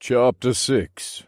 Chapter 6.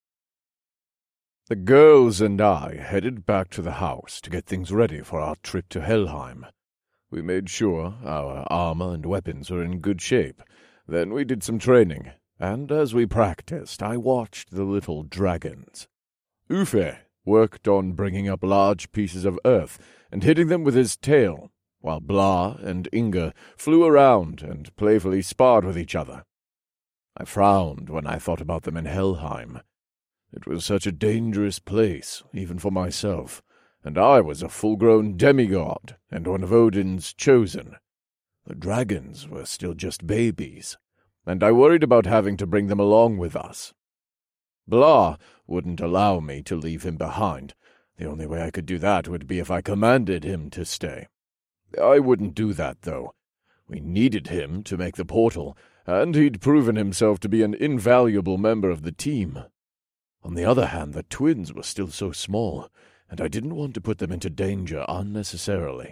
The girls and I headed back to the house to get things ready for our trip to Helheim. We made sure our armor and weapons were in good shape. Then we did some training, and as we practiced, I watched the little dragons. Uffe worked on bringing up large pieces of earth and hitting them with his tail, while Blah and Inga flew around and playfully sparred with each other. I frowned when I thought about them in Helheim. It was such a dangerous place, even for myself, and I was a full-grown demigod and one of Odin's chosen. The dragons were still just babies, and I worried about having to bring them along with us. Blah wouldn't allow me to leave him behind. The only way I could do that would be if I commanded him to stay. I wouldn't do that, though. We needed him to make the portal, and he'd proven himself to be an invaluable member of the team. On the other hand, the twins were still so small, and I didn't want to put them into danger unnecessarily.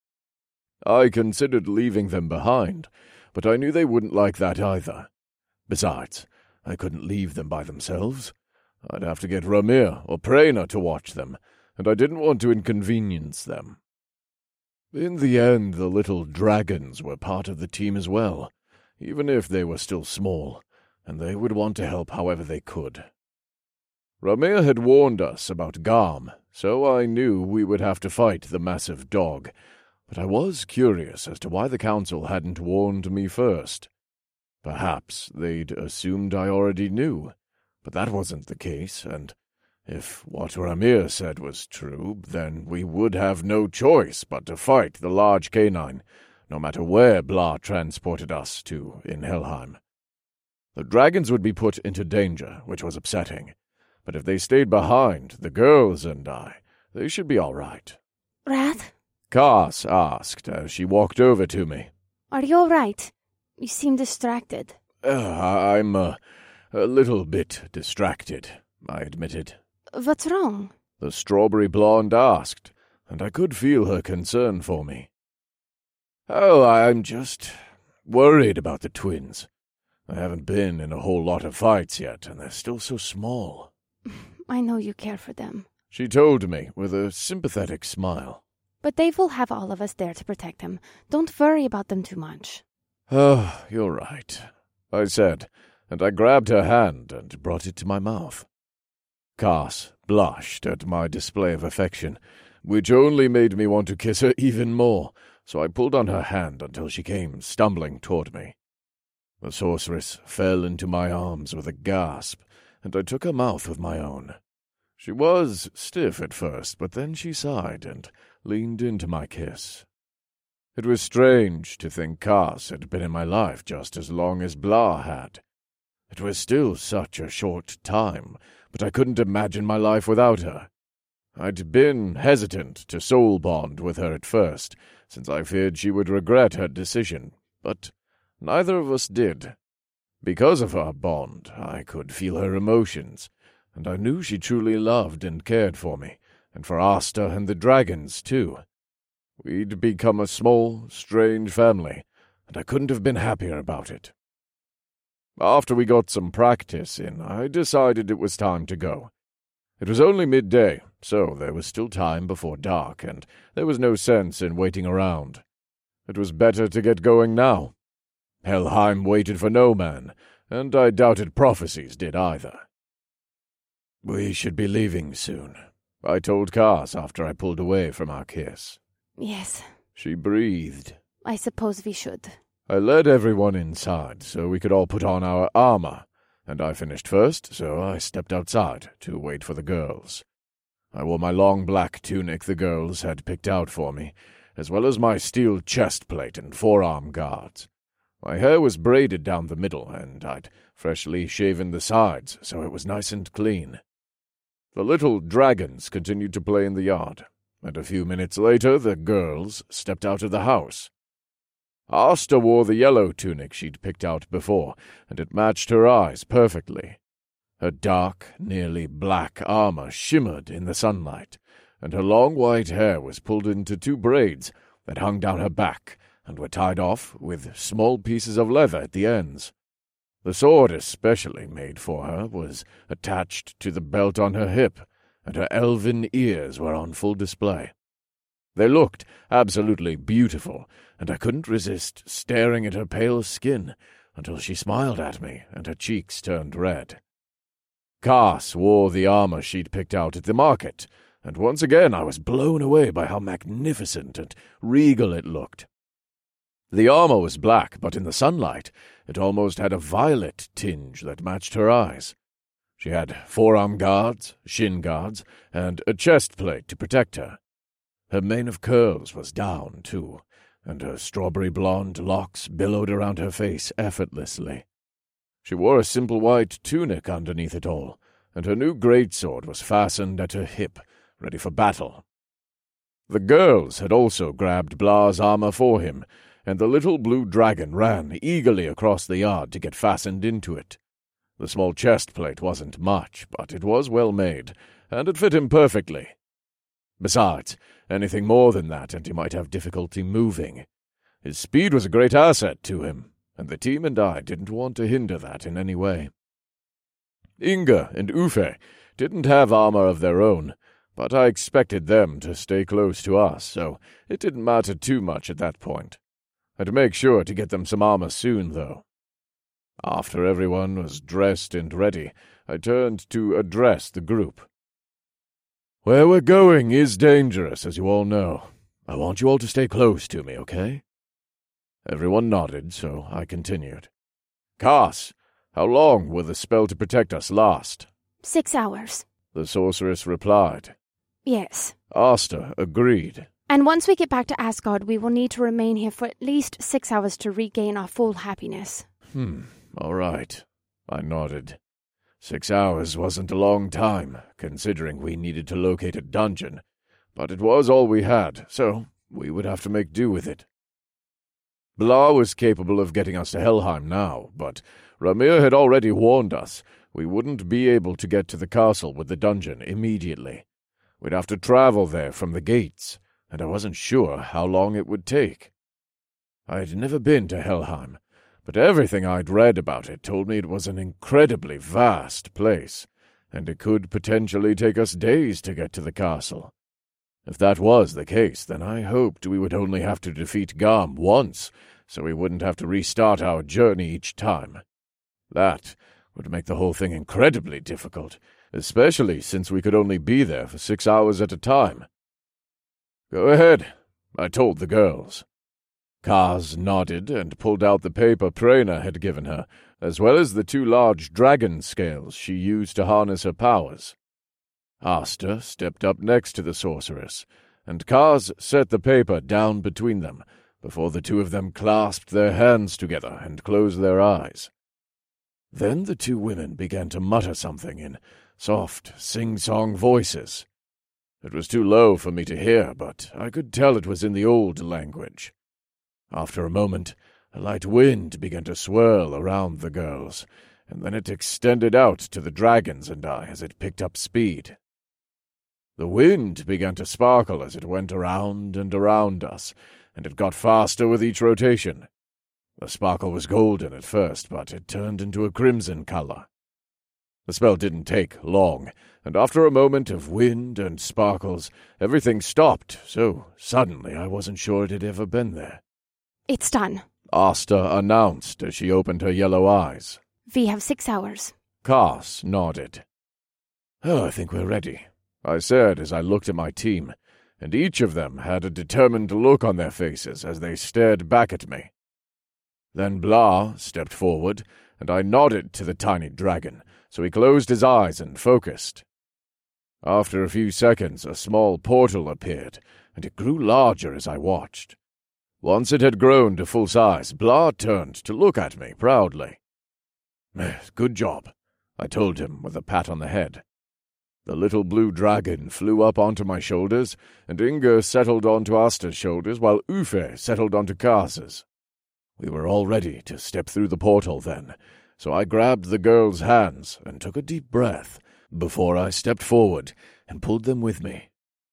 I considered leaving them behind, but I knew they wouldn't like that either. Besides, I couldn't leave them by themselves. I'd have to get Ramir or Prena to watch them, and I didn't want to inconvenience them. In the end, the little dragons were part of the team as well, even if they were still small, and they would want to help however they could. Ramir had warned us about Garm, so I knew we would have to fight the massive dog, but I was curious as to why the council hadn't warned me first. Perhaps they'd assumed I already knew, but that wasn't the case, and if what Ramir said was true, then we would have no choice but to fight the large canine, no matter where Blah transported us to in Helheim. The dragons would be put into danger, which was upsetting, but if they stayed behind, the girls and they should be all right. Wrath? Cass asked as she walked over to me. Are you all right? You seem distracted. I'm a little bit distracted, I admitted. What's wrong? The strawberry blonde asked, and I could feel her concern for me. Oh, I'm just worried about the twins. I haven't been in a whole lot of fights yet, and they're still so small. I know you care for them. She told me with a sympathetic smile. But Dave will have all of us there to protect them. Don't worry about them too much. Oh, you're right, I said, and I grabbed her hand and brought it to my mouth. Cass blushed at my display of affection, which only made me want to kiss her even more, so I pulled on her hand until she came stumbling toward me. The sorceress fell into my arms with a gasp, and I took her mouth with my own. She was stiff at first, but then she sighed and leaned into my kiss. It was strange to think Cass had been in my life just as long as Blah had. It was still such a short time, but I couldn't imagine my life without her. I'd been hesitant to soul bond with her at first, since I feared she would regret her decision, but neither of us did. Because of our bond, I could feel her emotions, and I knew she truly loved and cared for me, and for Asta and the dragons, too. We'd become a small, strange family, and I couldn't have been happier about it. After we got some practice in, I decided it was time to go. It was only midday, so there was still time before dark, and there was no sense in waiting around. It was better to get going now. Helheim waited for no man, and I doubted prophecies did either. We should be leaving soon, I told Cass after I pulled away from our kiss. Yes. She breathed. I suppose we should. I led everyone inside so we could all put on our armor, and I finished first, so I stepped outside to wait for the girls. I wore my long black tunic the girls had picked out for me, as well as my steel chest plate and forearm guards. My hair was braided down the middle, and I'd freshly shaven the sides, so it was nice and clean. The little dragons continued to play in the yard, and a few minutes later the girls stepped out of the house. Asta wore the yellow tunic she'd picked out before, and it matched her eyes perfectly. Her dark, nearly black armor shimmered in the sunlight, and her long white hair was pulled into 2 braids that hung down her back and were tied off with small pieces of leather at the ends. The sword especially made for her was attached to the belt on her hip, and her elven ears were on full display. They looked absolutely beautiful, and I couldn't resist staring at her pale skin until she smiled at me and her cheeks turned red. Cass wore the armor she'd picked out at the market, and once again I was blown away by how magnificent and regal it looked. The armor was black, but in the sunlight it almost had a violet tinge that matched her eyes. She had forearm guards, shin guards, and a chest plate to protect her. Her mane of curls was down, too, and her strawberry blonde locks billowed around her face effortlessly. She wore a simple white tunic underneath it all, and her new greatsword was fastened at her hip, ready for battle. The girls had also grabbed Blah's armor for him, and the little blue dragon ran eagerly across the yard to get fastened into it. The small chest plate wasn't much, but it was well made, and it fit him perfectly. Besides, anything more than that, and he might have difficulty moving. His speed was a great asset to him, and the team and I didn't want to hinder that in any way. Inga and Uffe didn't have armor of their own, but I expected them to stay close to us, so it didn't matter too much at that point. I'd make sure to get them some armor soon, though. After everyone was dressed and ready, I turned to address the group. Where we're going is dangerous, as you all know. I want you all to stay close to me, okay? Everyone nodded, so I continued. Cass, how long will the spell to protect us last? 6 hours. The sorceress replied. Yes. Asta agreed. And once we get back to Asgard, we will need to remain here for at least 6 hours to regain our full happiness. All right. I nodded. 6 hours wasn't a long time, considering we needed to locate a dungeon, but it was all we had, so we would have to make do with it. Blah was capable of getting us to Helheim now, but Ramir had already warned us we wouldn't be able to get to the castle with the dungeon immediately. We'd have to travel there from the gates, and I wasn't sure how long it would take. I'd never been to Helheim, but everything I'd read about it told me it was an incredibly vast place, and it could potentially take us days to get to the castle. If that was the case, then I hoped we would only have to defeat Garm once, so we wouldn't have to restart our journey each time. That would make the whole thing incredibly difficult, especially since we could only be there for 6 hours at a time. Go ahead, I told the girls. Kaz nodded and pulled out the paper Prena had given her, as well as the 2 large dragon scales she used to harness her powers. Asta stepped up next to the sorceress, and Kaz set the paper down between them before the 2 of them clasped their hands together and closed their eyes. Then the 2 women began to mutter something in soft, sing-song voices. It was too low for me to hear, but I could tell it was in the old language. After a moment, a light wind began to swirl around the girls, and then it extended out to the dragons and I as it picked up speed. The wind began to sparkle as it went around and around us, and it got faster with each rotation. The sparkle was golden at first, but it turned into a crimson color. The spell didn't take long, and after a moment of wind and sparkles, everything stopped, so suddenly I wasn't sure it had ever been there. It's done, Asta announced as she opened her yellow eyes. We have 6 hours. Cass nodded. I think we're ready, I said as I looked at my team, and each of them had a determined look on their faces as they stared back at me. Then Blah stepped forward, and I nodded to the tiny dragon, so he closed his eyes and focused. After a few seconds, a small portal appeared, and it grew larger as I watched. Once it had grown to full size, Blah turned to look at me proudly. Good job, I told him with a pat on the head. The little blue dragon flew up onto my shoulders, and Inga settled onto Asta's shoulders while Uffe settled onto Kars's. We were all ready to step through the portal then, so I grabbed the girls' hands and took a deep breath before I stepped forward and pulled them with me.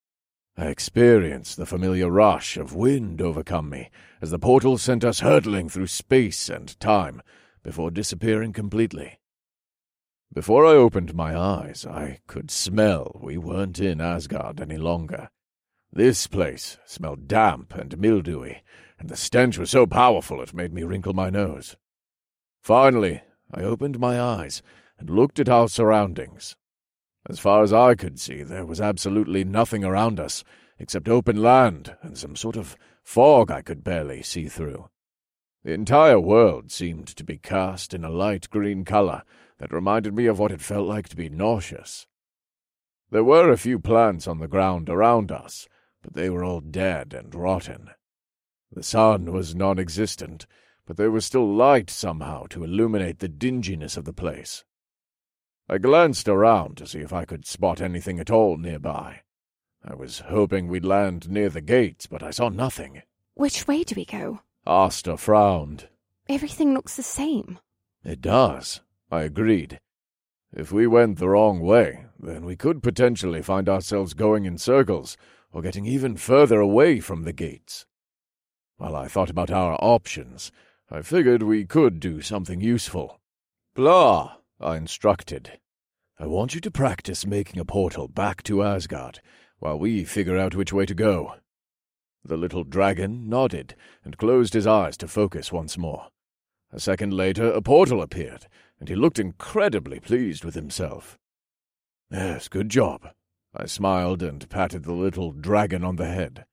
I experienced the familiar rush of wind overcome me as the portal sent us hurtling through space and time, before disappearing completely. Before I opened my eyes, I could smell we weren't in Asgard any longer. This place smelled damp and mildewy, and the stench was so powerful it made me wrinkle my nose. Finally, I opened my eyes and looked at our surroundings. As far as I could see, there was absolutely nothing around us, except open land and some sort of fog I could barely see through. The entire world seemed to be cast in a light green color that reminded me of what it felt like to be nauseous. There were a few plants on the ground around us, but they were all dead and rotten. The sun was non-existent, but there was still light somehow to illuminate the dinginess of the place. I glanced around to see if I could spot anything at all nearby. I was hoping we'd land near the gates, but I saw nothing. Which way do we go? Asta frowned. Everything looks the same. It does, I agreed. If we went the wrong way, then we could potentially find ourselves going in circles or getting even further away from the gates. While I thought about our options, I figured we could do something useful. Blah, I instructed. I want you to practice making a portal back to Asgard while we figure out which way to go. The little dragon nodded and closed his eyes to focus once more. A second later, a portal appeared, and he looked incredibly pleased with himself. Yes, good job. I smiled and patted the little dragon on the head.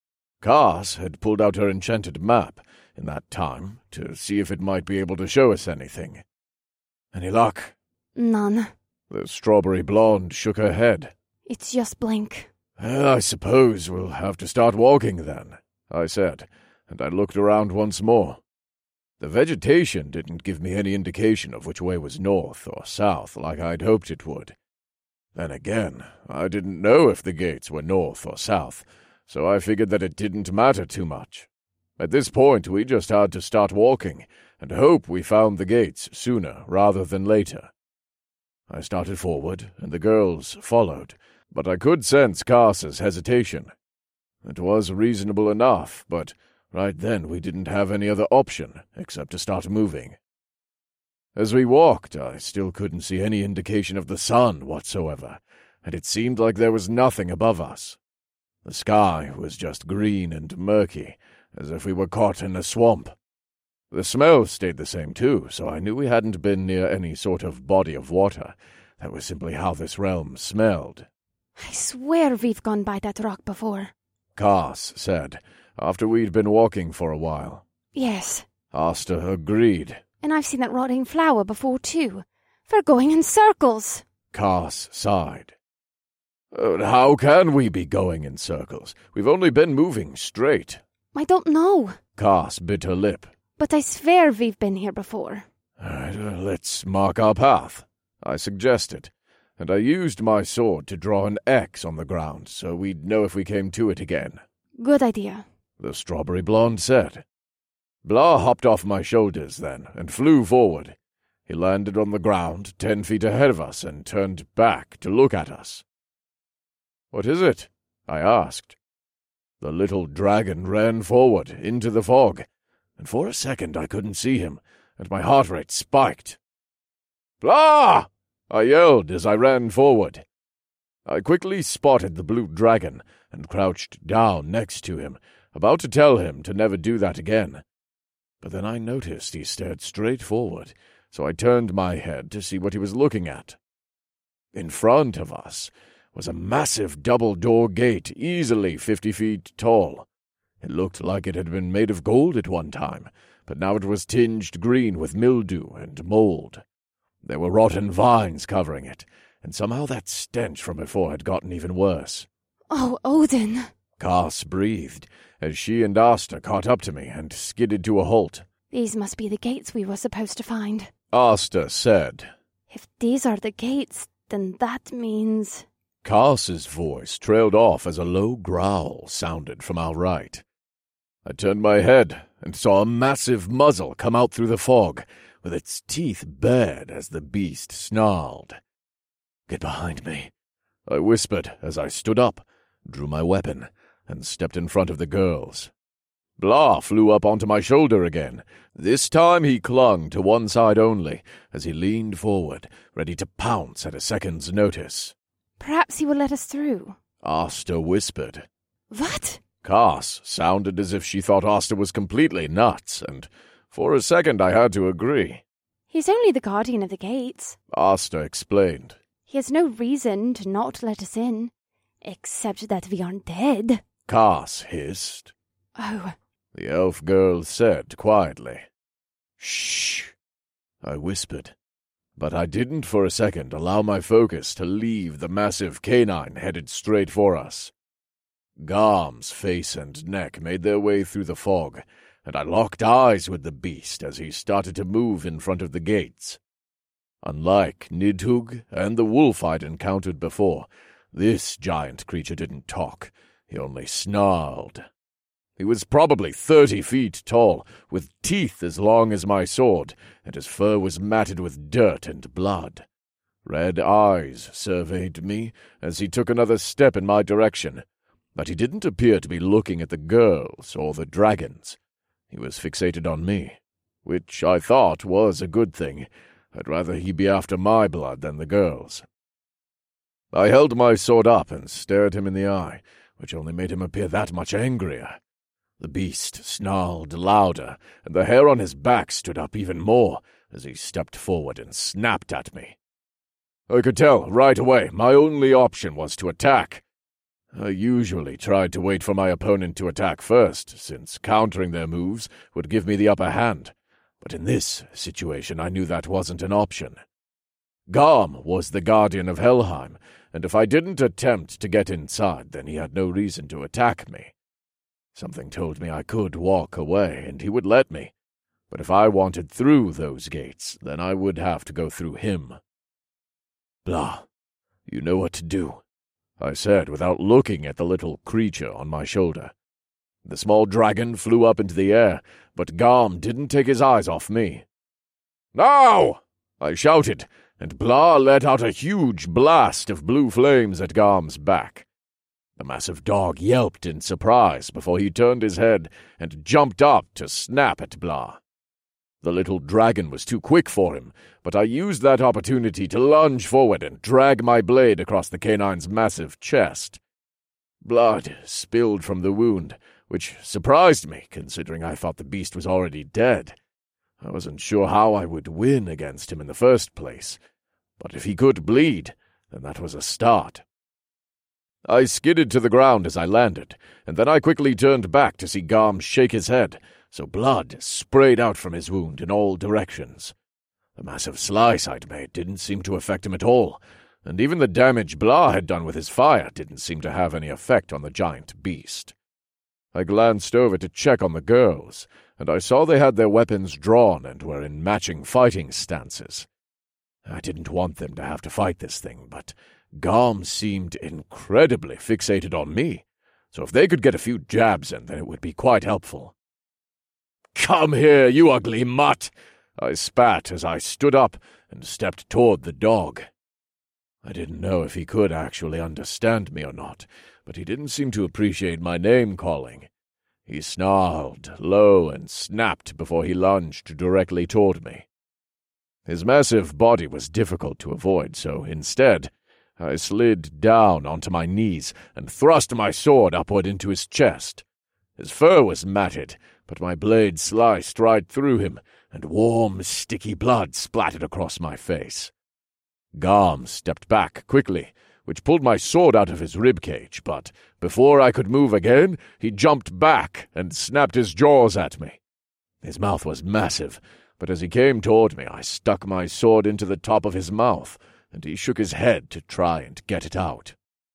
Kars had pulled out her enchanted map in that time to see if it might be able to show us anything. Any luck? None. The strawberry blonde shook her head. It's just blank. I suppose we'll have to start walking then, I said, and I looked around once more. The vegetation didn't give me any indication of which way was north or south like I'd hoped it would. Then again, I didn't know if the gates were north or south, so I figured that it didn't matter too much. At this point, we just had to start walking and hope we found the gates sooner rather than later. I started forward, and the girls followed, but I could sense Kars's hesitation. It was reasonable enough, but right then we didn't have any other option except to start moving. As we walked, I still couldn't see any indication of the sun whatsoever, and it seemed like there was nothing above us. The sky was just green and murky, as if we were caught in a swamp. The smell stayed the same too, so I knew we hadn't been near any sort of body of water. That was simply how this realm smelled. I swear we've gone by that rock before. Kars said, after we'd been walking for a while. Yes. Asta agreed. And I've seen that rotting flower before too. We're going in circles. Kars sighed. How can we be going in circles? We've only been moving straight. I don't know. Kars bit her lip. But I swear we've been here before. All right, let's mark our path, I suggested, and I used my sword to draw an X on the ground so we'd know if we came to it again. Good idea, the strawberry blonde said. Blah hopped off my shoulders then and flew forward. He landed on the ground 10 feet ahead of us and turned back to look at us. What is it? I asked. The little dragon ran forward into the fog, and for a second I couldn't see him, and my heart rate spiked. Blah! I yelled as I ran forward. I quickly spotted the blue dragon and crouched down next to him, about to tell him to never do that again. But then I noticed he stared straight forward, so I turned my head to see what he was looking at. In front of us was a massive double-door gate easily 50 feet tall. It looked like it had been made of gold at one time, but now it was tinged green with mildew and mold. There were rotten vines covering it, and somehow that stench from before had gotten even worse. Oh, Odin! Kars breathed as she and Asta caught up to me and skidded to a halt. These must be the gates we were supposed to find. Asta said. If these are the gates, then that means... Kars's voice trailed off as a low growl sounded from our right. I turned my head and saw a massive muzzle come out through the fog, with its teeth bared as the beast snarled. Get behind me, I whispered as I stood up, drew my weapon, and stepped in front of the girls. Blah flew up onto my shoulder again. This time he clung to one side only, as he leaned forward, ready to pounce at a second's notice. Perhaps he will let us through. Asta whispered. What? Cass sounded as if she thought Asta was completely nuts, and for a second I had to agree. He's only the guardian of the gates. Asta explained. He has no reason to not let us in, except that we aren't dead. Cass hissed. Oh. The elf girl said quietly. Shh, I whispered. But I didn't for a second allow my focus to leave the massive canine headed straight for us. Garm's face and neck made their way through the fog, and I locked eyes with the beast as he started to move in front of the gates. Unlike Nidhugg and the wolf I'd encountered before, this giant creature didn't talk. He only snarled. He was probably 30 feet tall, with teeth as long as my sword, and his fur was matted with dirt and blood. Red eyes surveyed me as he took another step in my direction, but he didn't appear to be looking at the girls or the dragons. He was fixated on me, which I thought was a good thing. I'd rather he be after my blood than the girls. I held my sword up and stared him in the eye, which only made him appear that much angrier. The beast snarled louder, and the hair on his back stood up even more as he stepped forward and snapped at me. I could tell right away my only option was to attack. I usually tried to wait for my opponent to attack first, since countering their moves would give me the upper hand, but in this situation I knew that wasn't an option. Garm was the guardian of Helheim, and if I didn't attempt to get inside, then he had no reason to attack me. Something told me I could walk away, and he would let me, but if I wanted through those gates, then I would have to go through him. Blah, you know what to do, I said without looking at the little creature on my shoulder. The small dragon flew up into the air, but Garm didn't take his eyes off me. Now! I shouted, and Blah let out a huge blast of blue flames at Garm's back. The massive dog yelped in surprise before he turned his head and jumped up to snap at Blah. The little dragon was too quick for him, but I used that opportunity to lunge forward and drag my blade across the canine's massive chest. Blood spilled from the wound, which surprised me, considering I thought the beast was already dead. I wasn't sure how I would win against him in the first place, but if he could bleed, then that was a start. I skidded to the ground as I landed, and then I quickly turned back to see Garm shake his head, so blood sprayed out from his wound in all directions. The massive slice I'd made didn't seem to affect him at all, and even the damage Blah had done with his fire didn't seem to have any effect on the giant beast. I glanced over to check on the girls, and I saw they had their weapons drawn and were in matching fighting stances. I didn't want them to have to fight this thing, but Garm seemed incredibly fixated on me, so if they could get a few jabs in, then it would be quite helpful. "Come here, you ugly mutt!" I spat as I stood up and stepped toward the dog. I didn't know if he could actually understand me or not, but he didn't seem to appreciate my name-calling. He snarled low and snapped before he lunged directly toward me. His massive body was difficult to avoid, so instead, I slid down onto my knees and thrust my sword upward into his chest. His fur was matted, but my blade sliced right through him, and warm, sticky blood splattered across my face. Garm stepped back quickly, which pulled my sword out of his ribcage, but before I could move again, he jumped back and snapped his jaws at me. His mouth was massive, but as he came toward me, I stuck my sword into the top of his mouth, and he shook his head to try and get it out.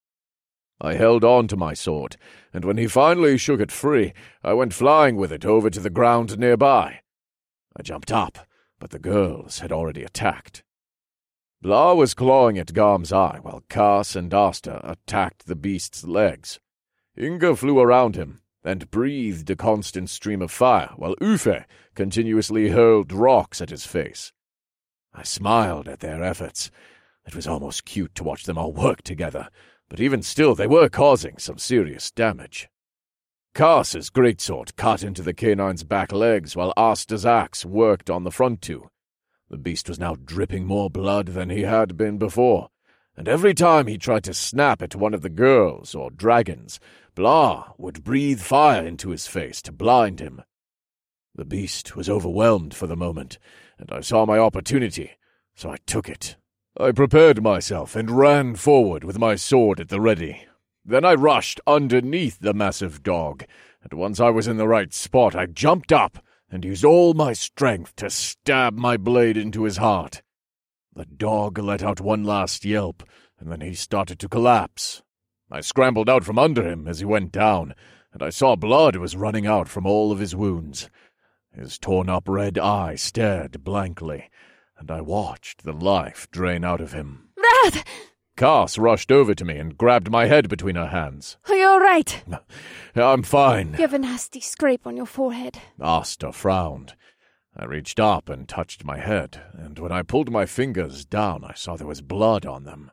I held on to my sword, and when he finally shook it free, I went flying with it over to the ground nearby. I jumped up, but the girls had already attacked. Blah was clawing at Garm's eye, while Cass and Asta attacked the beast's legs. Inga flew around him, and breathed a constant stream of fire, while Uffe continuously hurled rocks at his face. I smiled at their efforts. It was almost cute to watch them all work together, but even still they were causing some serious damage. Cars's greatsword cut into the canine's back legs while Asta's axe worked on the front two. The beast was now dripping more blood than he had been before, and every time he tried to snap at one of the girls or dragons, Blah would breathe fire into his face to blind him. The beast was overwhelmed for the moment, and I saw my opportunity, so I took it. I prepared myself and ran forward with my sword at the ready. Then I rushed underneath the massive dog, and once I was in the right spot, I jumped up and used all my strength to stab my blade into his heart. The dog let out one last yelp, and then he started to collapse. I scrambled out from under him as he went down, and I saw blood was running out from all of his wounds. His torn-up red eye stared blankly, and I watched the life drain out of him. Wrath! Cars rushed over to me and grabbed my head between her hands. Are you all right? I'm fine. You have a nasty scrape on your forehead. Asta frowned. I reached up and touched my head, and when I pulled my fingers down, I saw there was blood on them.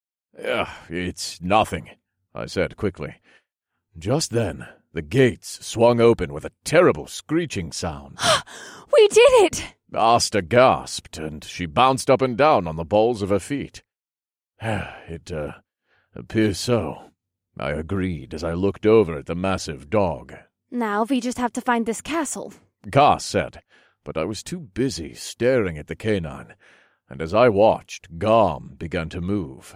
It's nothing, I said quickly. Just then, the gates swung open with a terrible screeching sound. We did it! Asta gasped, and she bounced up and down on the balls of her feet. It appears so, I agreed as I looked over at the massive dog. Now we just have to find this castle, Cass said, but I was too busy staring at the canine, and as I watched, Garm began to move.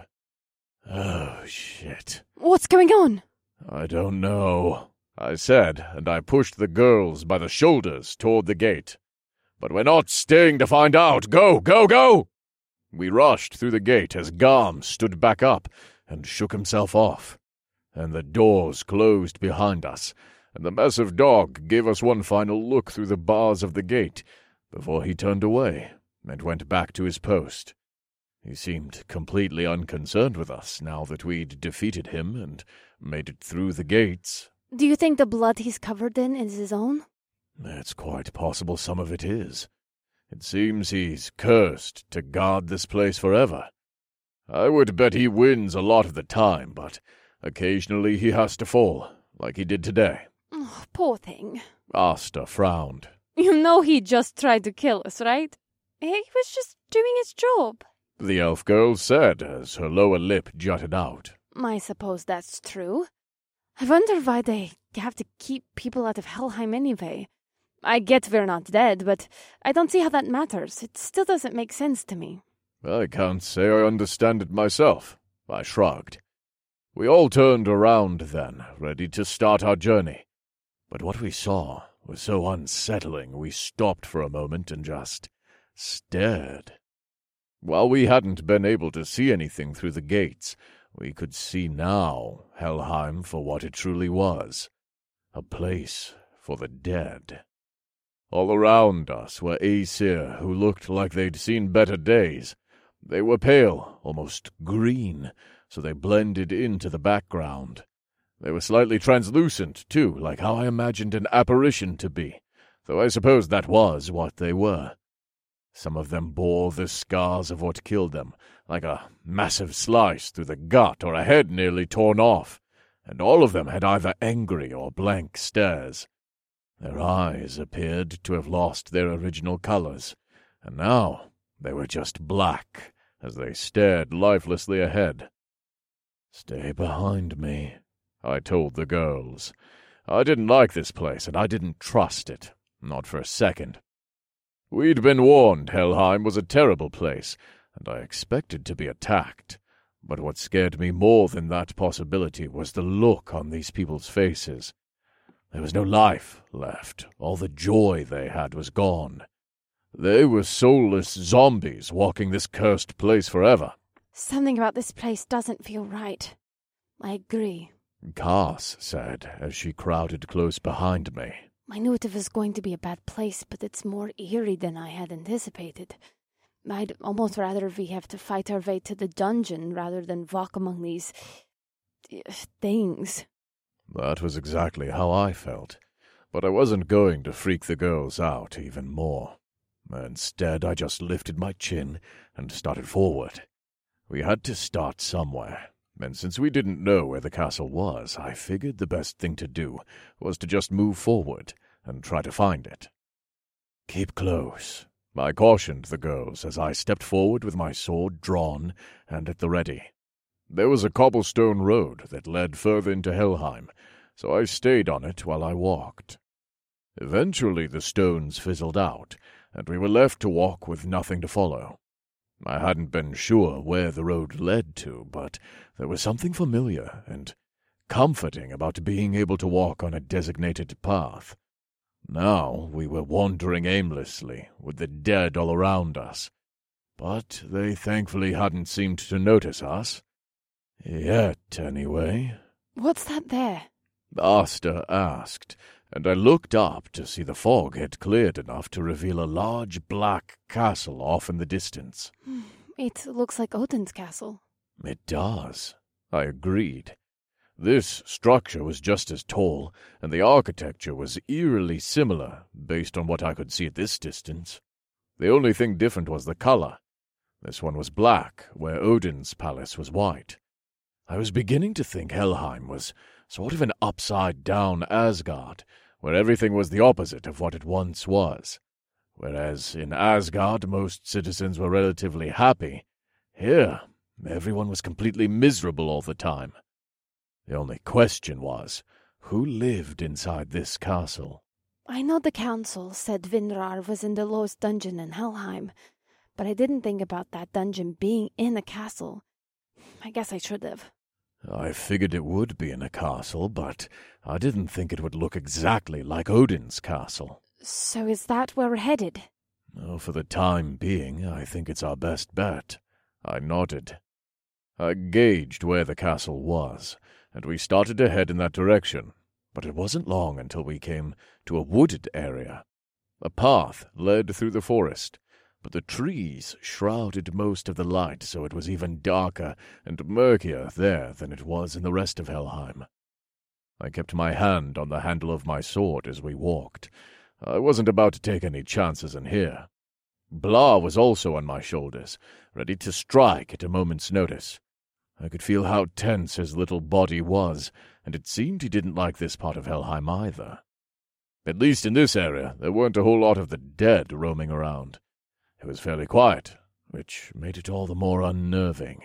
Oh, shit. What's going on? I don't know, I said, and I pushed the girls by the shoulders toward the gate. But we're not staying to find out. Go, go, go! We rushed through the gate as Garm stood back up and shook himself off, and the doors closed behind us, and the massive dog gave us one final look through the bars of the gate before he turned away and went back to his post. He seemed completely unconcerned with us now that we'd defeated him and made it through the gates. Do you think the blood he's covered in is his own? It's quite possible some of it is. It seems he's cursed to guard this place forever. I would bet he wins a lot of the time, but occasionally he has to fall, like he did today. Oh, poor thing. Asta frowned. You know he just tried to kill us, right? He was just doing his job. The elf girl said as her lower lip jutted out. I suppose that's true. I wonder why they have to keep people out of Helheim anyway. I get we're not dead, but I don't see how that matters. It still doesn't make sense to me. I can't say I understand it myself, I shrugged. We all turned around then, ready to start our journey. But what we saw was so unsettling we stopped for a moment and just stared. While we hadn't been able to see anything through the gates, we could see now Helheim for what it truly was, a place for the dead. All around us were Aesir who looked like they'd seen better days. They were pale, almost green, so they blended into the background. They were slightly translucent, too, like how I imagined an apparition to be, though I suppose that was what they were. Some of them bore the scars of what killed them, like a massive slice through the gut or a head nearly torn off, and all of them had either angry or blank stares. Their eyes appeared to have lost their original colors, and now they were just black as they stared lifelessly ahead. "Stay behind me," I told the girls. I didn't like this place, and I didn't trust it, not for a second. We'd been warned Helheim was a terrible place, and I expected to be attacked. But what scared me more than that possibility was the look on these people's faces. There was no life left. All the joy they had was gone. They were soulless zombies walking this cursed place forever. Something about this place doesn't feel right. I agree. Cass said as she crowded close behind me. I knew it was going to be a bad place, but it's more eerie than I had anticipated. I'd almost rather we have to fight our way to the dungeon rather than walk among these things. That was exactly how I felt, but I wasn't going to freak the girls out even more. Instead, I just lifted my chin and started forward. We had to start somewhere, and since we didn't know where the castle was, I figured the best thing to do was to just move forward and try to find it. "Keep close," I cautioned the girls as I stepped forward with my sword drawn and at the ready. There was a cobblestone road that led further into Helheim, so I stayed on it while I walked. Eventually the stones fizzled out, and we were left to walk with nothing to follow. I hadn't been sure where the road led to, but there was something familiar and comforting about being able to walk on a designated path. Now we were wandering aimlessly, with the dead all around us. But they thankfully hadn't seemed to notice us. Yet, anyway. What's that there? Asta asked, and I looked up to see the fog had cleared enough to reveal a large black castle off in the distance. It looks like Odin's castle. It does, I agreed. This structure was just as tall, and the architecture was eerily similar, based on what I could see at this distance. The only thing different was the color. This one was black, where Odin's palace was white. I was beginning to think Helheim was sort of an upside-down Asgard, where everything was the opposite of what it once was. Whereas in Asgard most citizens were relatively happy, here everyone was completely miserable all the time. The only question was, who lived inside this castle? I know the council said Vinrar was in the lowest dungeon in Helheim, but I didn't think about that dungeon being in a castle. I guess I should have. I figured it would be in a castle, but I didn't think it would look exactly like Odin's castle. So is that where we're headed? Oh, for the time being, I think it's our best bet. I nodded. I gauged where the castle was, and we started to head in that direction, but it wasn't long until we came to a wooded area. A path led through the forest, but the trees shrouded most of the light, so it was even darker and murkier there than it was in the rest of Helheim. I kept my hand on the handle of my sword as we walked. I wasn't about to take any chances in here. Blah was also on my shoulders, ready to strike at a moment's notice. I could feel how tense his little body was, and it seemed he didn't like this part of Helheim either. At least in this area, there weren't a whole lot of the dead roaming around. It was fairly quiet, which made it all the more unnerving.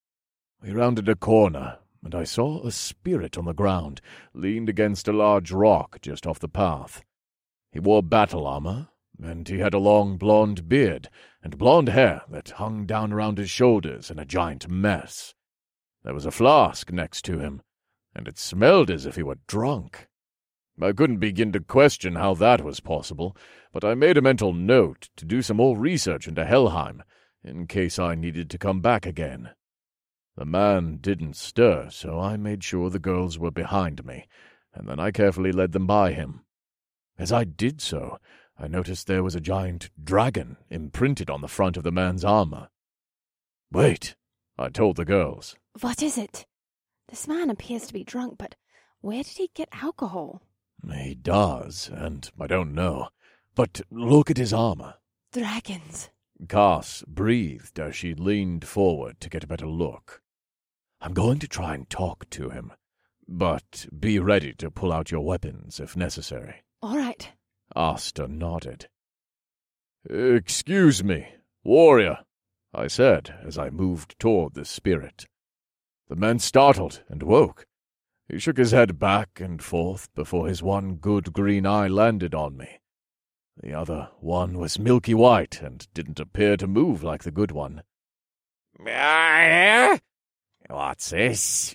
We rounded a corner, and I saw a spirit on the ground, leaned against a large rock just off the path. He wore battle armor, and he had a long blonde beard and blonde hair that hung down around his shoulders in a giant mess. There was a flask next to him, and it smelled as if he were drunk. I couldn't begin to question how that was possible, but I made a mental note to do some more research into Helheim, in case I needed to come back again. The man didn't stir, so I made sure the girls were behind me, and then I carefully led them by him. As I did so, I noticed there was a giant dragon imprinted on the front of the man's armor. "Wait," I told the girls. What is it? This man appears to be drunk, but where did he get alcohol? He does, and I don't know. But look at his armor. Dragons. Cass breathed as she leaned forward to get a better look. I'm going to try and talk to him, but be ready to pull out your weapons if necessary. All right. Asta nodded. Excuse me, warrior, I said as I moved toward the spirit. The man startled and woke. He shook his head back and forth before his one good green eye landed on me. The other one was milky white and didn't appear to move like the good one. What's this?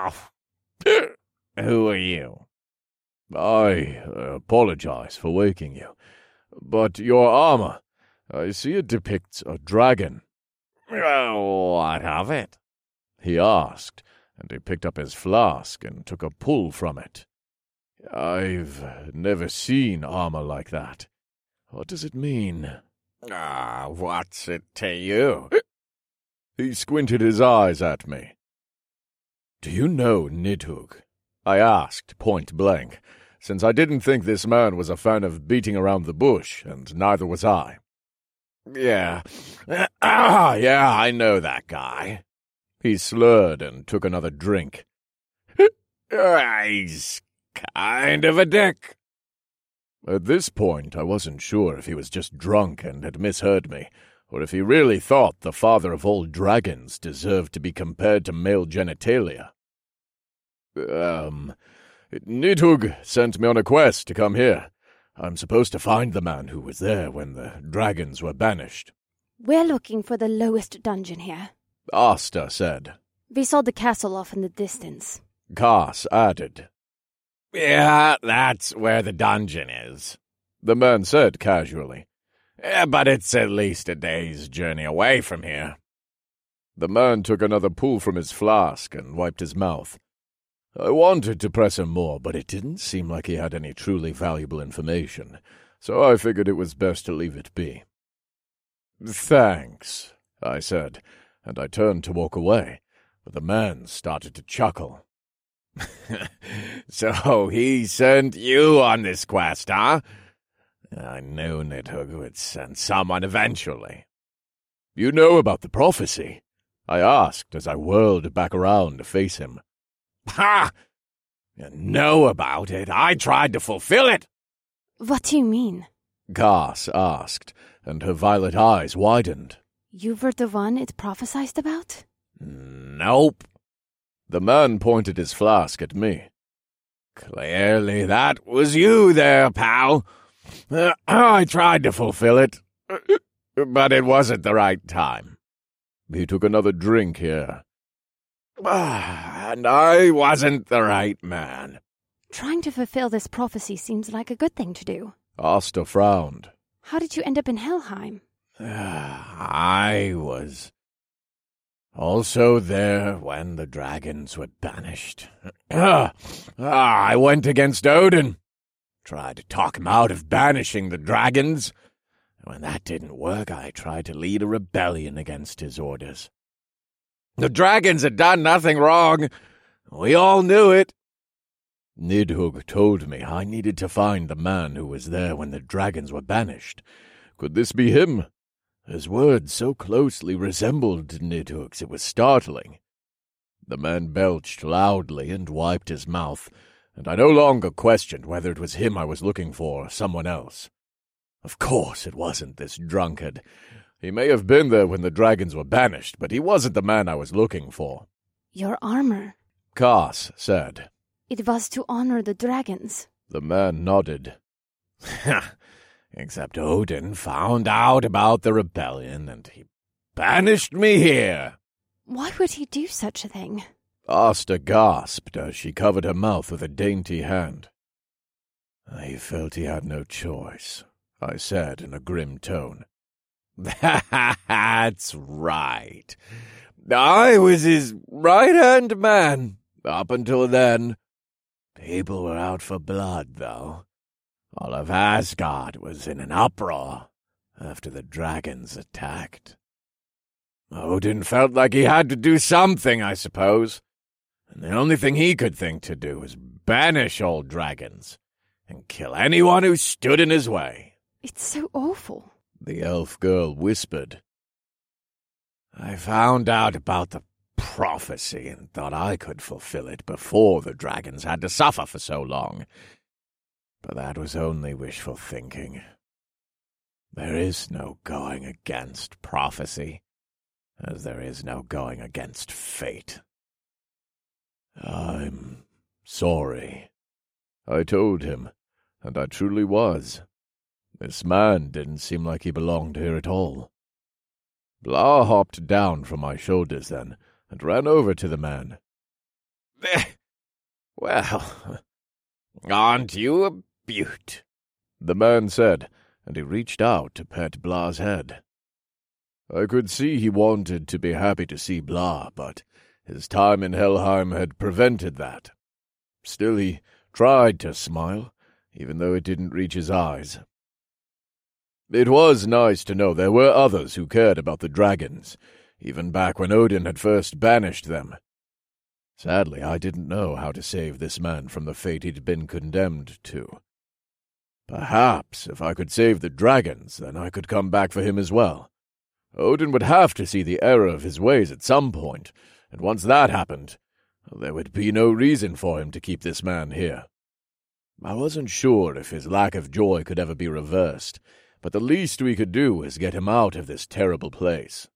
Who are you? I apologize for waking you, but your armor, I see it depicts a dragon. What of it? He asked, and he picked up his flask and took a pull from it. I've never seen armor like that. What does it mean? What's it to you? He squinted his eyes at me. Do you know Nidhugg? I asked point blank, since I didn't think this man was a fan of beating around the bush, and neither was I. Yeah, I know that guy. He slurred and took another drink. He's kind of a dick. At this point, I wasn't sure if he was just drunk and had misheard me, or if he really thought the father of all dragons deserved to be compared to male genitalia. Nidhugg sent me on a quest to come here. I'm supposed to find the man who was there when the dragons were banished. We're looking for the lowest dungeon here, Asta said. We saw the castle off in the distance. Cass added. Yeah, that's where the dungeon is, the man said casually. But it's at least a day's journey away from here. The man took another pull from his flask and wiped his mouth. I wanted to press him more, but it didn't seem like he had any truly valuable information, so I figured it was best to leave it be. Thanks, I said, and I turned to walk away, but the man started to chuckle. So he sent you on this quest, huh? I knew Nidhugg would send someone eventually. You know about the prophecy? I asked as I whirled back around to face him. Ha! You know about it. I tried to fulfill it. What do you mean? Cass asked, and her violet eyes widened. You were the one it prophesied about? Nope. The man pointed his flask at me. Clearly that was you there, pal. I tried to fulfill it, but it wasn't the right time. He took another drink here. And I wasn't the right man. Trying to fulfill this prophecy seems like a good thing to do. Asta frowned. How did you end up in Helheim? I was also there when the dragons were banished. I went against Odin. Tried to talk him out of banishing the dragons. When that didn't work, I tried to lead a rebellion against his orders. The dragons had done nothing wrong. We all knew it. Nidhugg told me I needed to find the man who was there when the dragons were banished. Could this be him? His words so closely resembled Nidhugg's it was startling. The man belched loudly and wiped his mouth, and I no longer questioned whether it was him I was looking for or someone else. Of course it wasn't this drunkard. He may have been there when the dragons were banished, but he wasn't the man I was looking for. Your armor, Cass said. It was to honor the dragons. The man nodded. Except Odin found out about the rebellion, and he banished me here. Why would he do such a thing? Asta gasped as she covered her mouth with a dainty hand. I felt he had no choice, I said in a grim tone. That's right. I was his right-hand man. Up until then, people were out for blood, though. All of Asgard was in an uproar after the dragons attacked. Odin felt like he had to do something, I suppose, and the only thing he could think to do was banish all dragons and kill anyone who stood in his way. It's so awful, the elf girl whispered. I found out about the prophecy and thought I could fulfill it before the dragons had to suffer for so long. But that was only wishful thinking. There is no going against prophecy, as there is no going against fate. I'm sorry, I told him, and I truly was. This man didn't seem like he belonged here at all. Blah hopped down from my shoulders then, and ran over to the man. Well, aren't you a beaut? The man said, and he reached out to pet Blah's head. I could see he wanted to be happy to see Blah, but his time in Helheim had prevented that. Still, he tried to smile, even though it didn't reach his eyes. It was nice to know there were others who cared about the dragons, even back when Odin had first banished them. Sadly, I didn't know how to save this man from the fate he'd been condemned to. Perhaps if I could save the dragons, then I could come back for him as well. Odin would have to see the error of his ways at some point, and once that happened, there would be no reason for him to keep this man here. I wasn't sure if his lack of joy could ever be reversed, but the least we could do is get him out of this terrible place.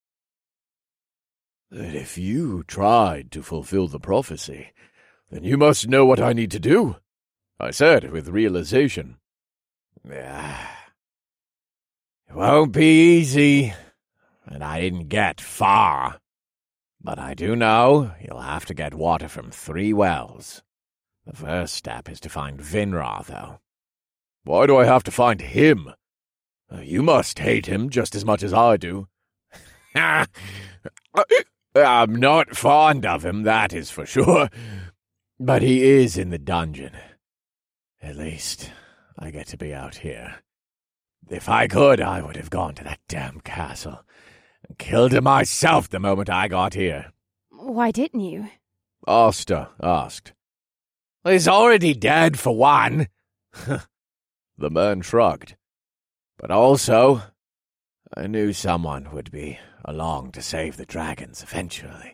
If you tried to fulfill the prophecy, then you must know what I need to do, I said with realization. It won't be easy, and I didn't get far. But I do know you'll have to get water from 3 wells. The first step is to find Vinra, though. Why do I have to find him? You must hate him just as much as I do. I'm not fond of him, that is for sure. But he is in the dungeon. At least, I get to be out here. If I could, I would have gone to that damn castle and killed him myself the moment I got here. Why didn't you? Asta asked. He's already dead, for one. The man shrugged. But also, I knew someone would be along to save the dragons eventually.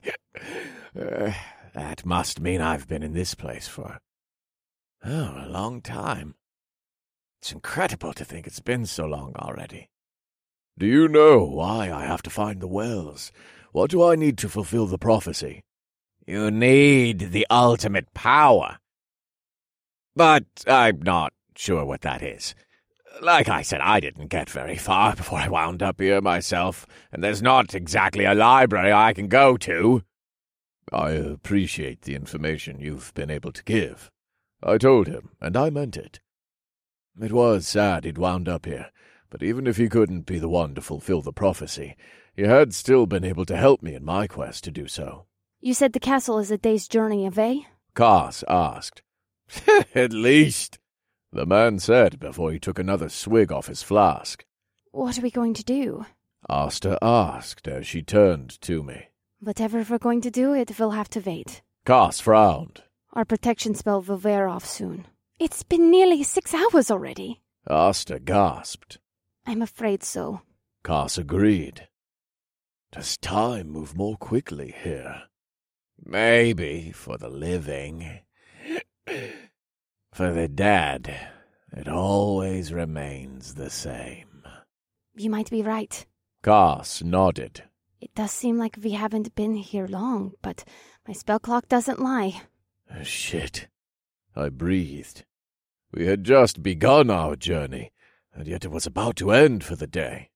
That must mean I've been in this place for, a long time. It's incredible to think it's been so long already. Do you know why I have to find the wells? What do I need to fulfill the prophecy? You need the ultimate power. But I'm not sure what that is. Like I said, I didn't get very far before I wound up here myself, and there's not exactly a library I can go to. I appreciate the information you've been able to give, I told him, and I meant it. It was sad he'd wound up here, but even if he couldn't be the one to fulfill the prophecy, he had still been able to help me in my quest to do so. You said the castle is a day's journey away? Cass asked. At least, the man said before he took another swig off his flask. What are we going to do? Asta asked as she turned to me. Whatever we're going to do, it will have to wait. Cass frowned. Our protection spell will wear off soon. It's been nearly 6 hours already. Asta gasped. I'm afraid so. Cass agreed. Does time move more quickly here? Maybe for the living. For the dead, it always remains the same. You might be right. Cass nodded. It does seem like we haven't been here long, but my spell clock doesn't lie. Shit. I breathed. We had just begun our journey, and yet it was about to end for the day.